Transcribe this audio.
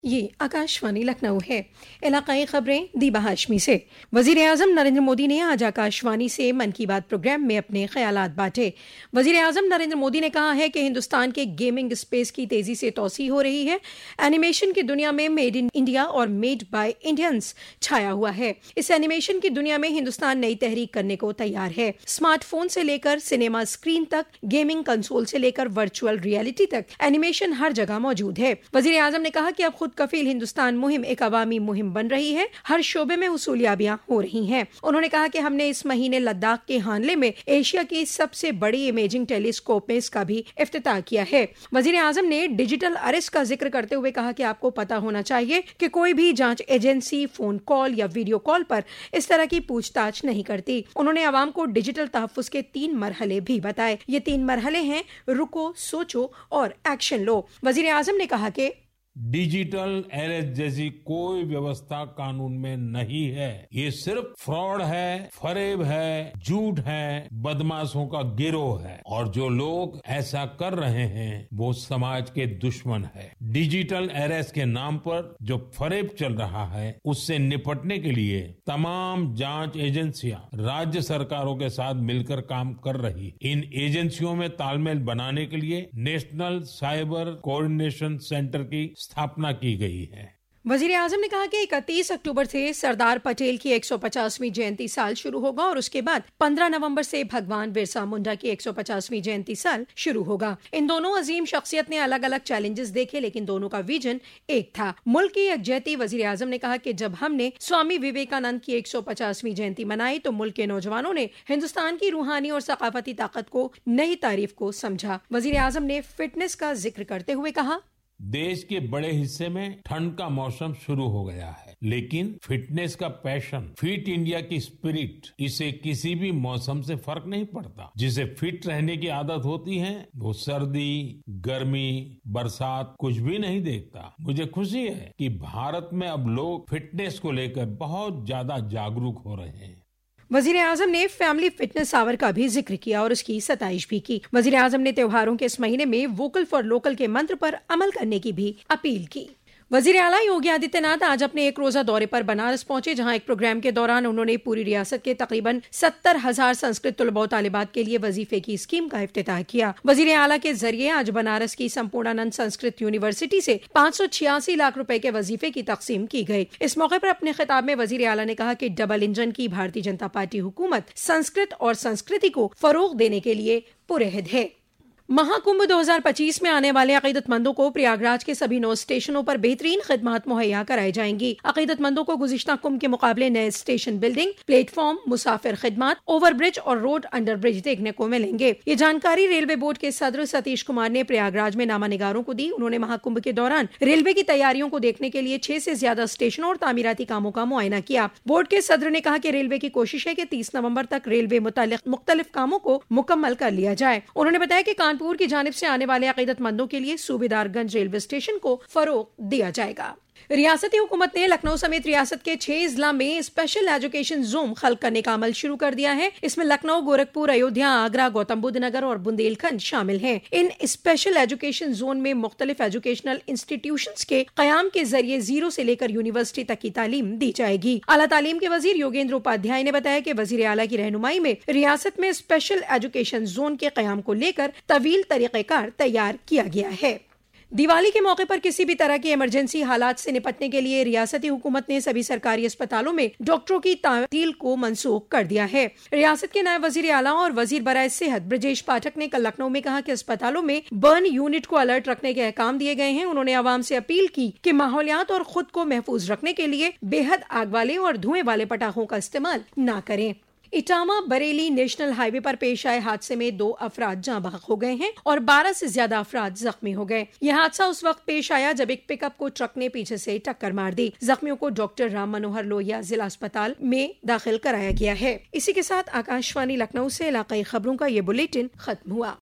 ये आकाशवाणी लखनऊ है। इलाकाई खबरें दीबा हाशमी से। वज़ीर-ए-आज़म नरेंद्र मोदी ने आज आकाशवाणी से मन की बात प्रोग्राम में अपने ख्यालात बांटे। वज़ीर-ए-आज़म नरेंद्र मोदी ने कहा है कि हिंदुस्तान के गेमिंग स्पेस की तेजी से तौसी हो रही है। एनिमेशन की दुनिया में मेड इन इंडिया और मेड बाय इंडियंस छाया हुआ है। इस एनिमेशन की दुनिया में हिंदुस्तान नई तहरीक करने को तैयार है। स्मार्टफोन से लेकर सिनेमा स्क्रीन तक, गेमिंग कंसोल से लेकर वर्चुअल रियलिटी तक एनिमेशन हर जगह मौजूद है। वज़ीर-ए-आज़म ने कहा कि अब खुद कफील हिंदुस्तान मुहिम एक अवामी मुहिम बन रही है। हर शोबे में हुसूलियाबियां हो रही हैं। उन्होंने कहा कि हमने इस महीने लद्दाख के हानले में एशिया की सबसे बड़ी इमेजिंग टेलीस्कोप में इसका भी इफ्तिताह किया है। वज़ीर-ए-आज़म ने डिजिटल अरेस्ट का जिक्र करते हुए कहा कि आपको पता होना चाहिए कि कोई भी जांच एजेंसी फोन कॉल या वीडियो कॉल पर इस तरह की पूछताछ नहीं करती। उन्होंने आवाम को डिजिटल तहफ्फुज के 3 मरहले भी बताए। ये 3 मरहले हैं: रुको, सोचो और एक्शन लो। वज़ीर-ए-आज़म ने कहा कि डिजिटल अरेस्ट जैसी कोई व्यवस्था कानून में नहीं है। ये सिर्फ फ्रॉड है, फरेब है, झूठ है, बदमाशों का गिरोह है और जो लोग ऐसा कर रहे हैं वो समाज के दुश्मन है। डिजिटल अरेस्ट के नाम पर जो फरेब चल रहा है उससे निपटने के लिए तमाम जांच एजेंसियां राज्य सरकारों के साथ मिलकर काम कर रही। इन एजेंसियों में तालमेल बनाने के लिए नेशनल साइबर कोऑर्डिनेशन सेंटर की स्थापना की गई है। वज़ीर-ए-आज़म ने कहा कि 31 अक्टूबर से सरदार पटेल की 150वीं जयंती साल शुरू होगा और उसके बाद 15 नवंबर से भगवान बिरसा मुंडा की 150वीं जयंती साल शुरू होगा। इन दोनों अजीम शख्सियत ने अलग अलग चैलेंजेस देखे, लेकिन दोनों का विजन एक था, मुल्क की यकजहती। वज़ीर-ए-आज़म ने कहा कि जब हमने स्वामी विवेकानंद की 150वीं जयंती मनाई तो मुल्क के नौजवानों ने हिंदुस्तान की रूहानी और सकाफती ताकत को नई तारीफ को समझा। वज़ीर-ए-आज़म ने फिटनेस का जिक्र करते हुए कहा, देश के बड़े हिस्से में ठंड का मौसम शुरू हो गया है, लेकिन फिटनेस का पैशन, फिट इंडिया की स्पिरिट, इसे किसी भी मौसम से फर्क नहीं पड़ता। जिसे फिट रहने की आदत होती है वो सर्दी, गर्मी, बरसात कुछ भी नहीं देखता। मुझे खुशी है कि भारत में अब लोग फिटनेस को लेकर बहुत ज्यादा जागरूक हो रहे हैं। वज़ीर-ए-आज़म ने फैमिली फिटनेस आवर का भी जिक्र किया और उसकी सताइश भी की। वज़ीर-ए-आज़म ने त्योहारों के इस महीने में वोकल फॉर लोकल के मंत्र पर अमल करने की भी अपील की। वज़ीर आला योगी आदित्यनाथ आज अपने एक रोजा दौरे पर बनारस पहुंचे, जहां एक प्रोग्राम के दौरान उन्होंने पूरी रियासत के तकरीबन 70,000 संस्कृत तलबा तालिबात के लिए वजीफे की स्कीम का इफ्तिताह किया। वज़ीर आला के जरिए आज बनारस की संपूर्णानंद संस्कृत यूनिवर्सिटी से 586 लाख रुपए के वजीफे की तकसीम की गई। इस मौके पर अपने खिताब में वज़ीर आला ने कहा कि डबल इंजन की भारतीय जनता पार्टी हुकूमत संस्कृत और संस्कृति को फरोग देने के लिए पुरअहद है। महाकुंभ 2025 में आने वाले अकीदतमंदों को प्रयागराज के सभी 9 स्टेशनों पर बेहतरीन खिदमत मुहैया कराई जाएंगी। अकीदतमंदों को गुज़िश्ता कुंभ के मुकाबले नए स्टेशन बिल्डिंग, प्लेटफॉर्म, मुसाफिर खिदमत, ओवरब्रिज और रोड अंडर ब्रिज देखने को मिलेंगे। ये जानकारी रेलवे बोर्ड के सदर सतीश कुमार ने प्रयागराज में नामानिगारों को दी। उन्होंने महाकुंभ के दौरान रेलवे की तैयारियों को देखने के लिए 6 से ज्यादा स्टेशनों और तामीराती कामों का मुआयना किया। बोर्ड के सदर ने कहा कि रेलवे की कोशिश है कि 30 नवंबर तक रेलवे मुख्तलिफ कामों को मुकम्मल कर लिया जाए। उन्होंने बताया कि कानपुर की जानिब से आने वाले अकीदतमंदों के लिए सूबेदारगंज रेलवे स्टेशन को फरोग दिया जाएगा। रियासती हुकूमत ने लखनऊ समेत रियासत के 6 जिला में स्पेशल एजुकेशन जोन खल्क करने का अमल शुरू कर दिया है। इसमें लखनऊ, गोरखपुर, अयोध्या, आगरा, गौतम बुद्ध नगर और बुंदेलखंड शामिल हैं। इन स्पेशल एजुकेशन जोन में मुख्तलिफ एजुकेशनल इंस्टीट्यूशंस के कयाम के जरिए 0 से लेकर यूनिवर्सिटी तक की तालीम दी जाएगी। आला तालीम के वजीर योगेंद्र उपाध्याय ने बताया कि वजीर आला की रहनुमाई में रियासत में स्पेशल एजुकेशन जोन के कयाम को लेकर तवील तरीक़ेकार तैयार किया गया है। दिवाली के मौके पर किसी भी तरह के इमरजेंसी हालात से निपटने के लिए रियासती हुकूमत ने सभी सरकारी अस्पतालों में डॉक्टरों की तातील को मनसूख कर दिया है। रियासत के नायब वजीर आला और वजीर बराए सेहत ब्रजेश पाठक ने कल लखनऊ में कहा कि अस्पतालों में बर्न यूनिट को अलर्ट रखने के अहकाम दिए गए हैं। उन्होंने आवाम से अपील की कि माहौलियात और खुद को महफूज रखने के लिए बेहद आग वाले और धुएं वाले पटाखों का इस्तेमाल न करें। इटामा बरेली नेशनल हाईवे पर पेश आए हादसे में 2 अफराद जाँ बहक हो गए हैं और 12 से ज्यादा अफराद जख्मी हो गए। यह हादसा उस वक्त पेश आया जब एक पिकअप को ट्रक ने पीछे से टक्कर मार दी। जख्मियों को डॉक्टर राम मनोहर लोहिया जिला अस्पताल में दाखिल कराया गया है। इसी के साथ आकाशवाणी लखनऊ से इलाकाई खबरों का ये बुलेटिन खत्म हुआ।